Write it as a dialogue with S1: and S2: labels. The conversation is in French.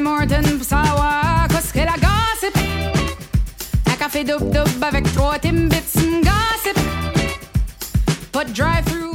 S1: Morton pour savoir qu'est-ce qu'elle a gossip. Un café dub-dub avec 3 Timbits, gossip. Pas de drive-thru